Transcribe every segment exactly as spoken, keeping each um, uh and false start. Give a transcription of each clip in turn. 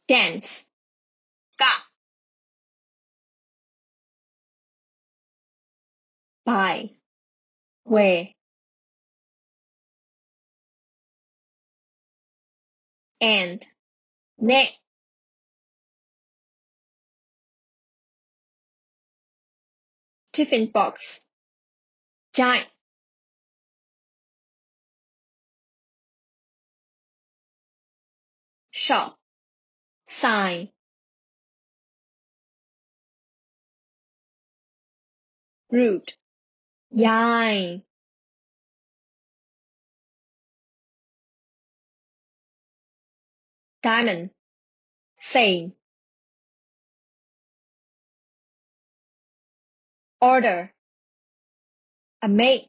dance 尬 by where and ne tiffin box giant shop sign root ยาย diamond same order a make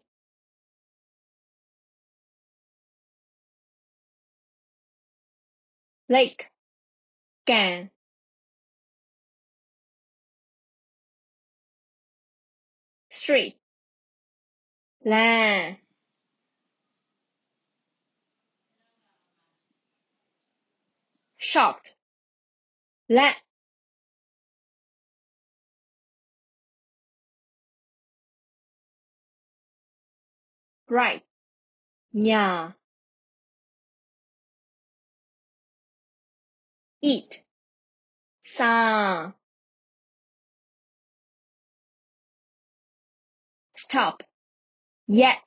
lake แก่ street แล shocked และ right หญ้า eat ซา stop แยะ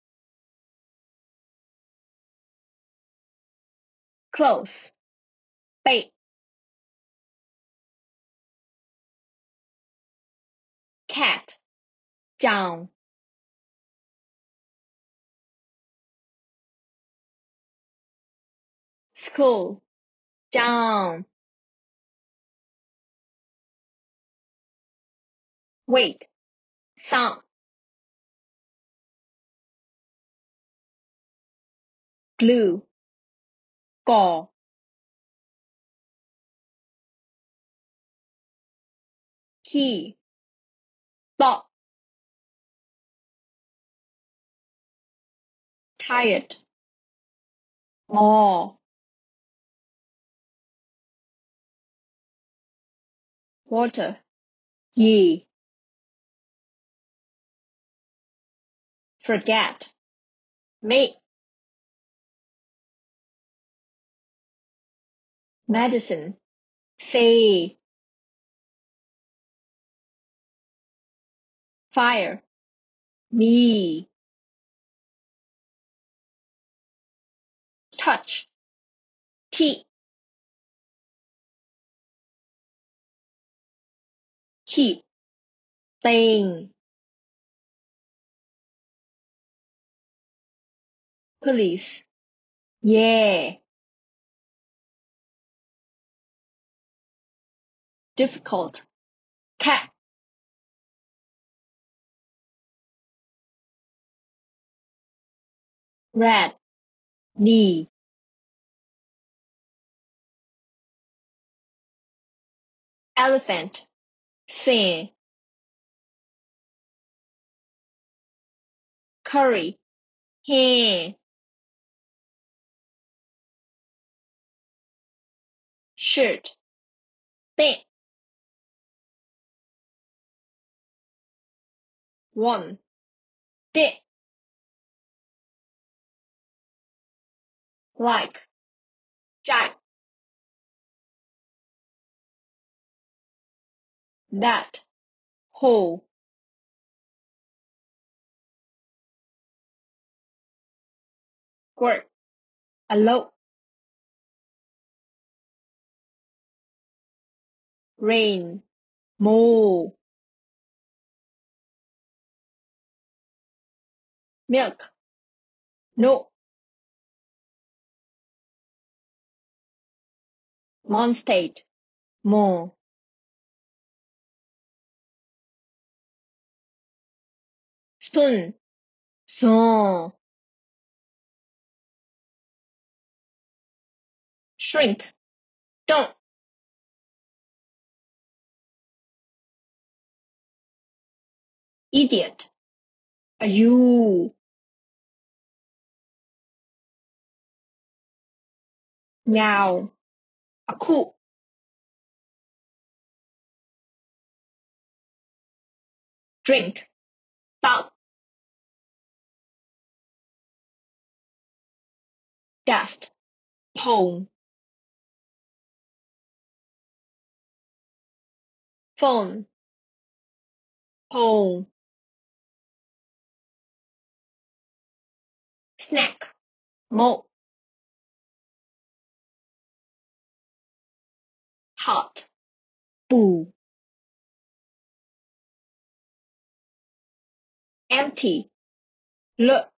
close เป๊ะ cat จาว school จาว wait ซ้ำ glue ก่อ key ตอก tired มอ water ยี forget ไม่ medicine say fire มี touch ที่ keep เต็ง police แย่ difficult cat rat ดี elephant say curry เฮ shirt เตะ one เตะ like ใจ that whole squirt alone rain โม milk no monstate โม spoon ซอ shrink don't idiot อายุ ยาว a coup drink, stop, dust, phone, phone, phone, snack, mo, hot, bù, empty, le,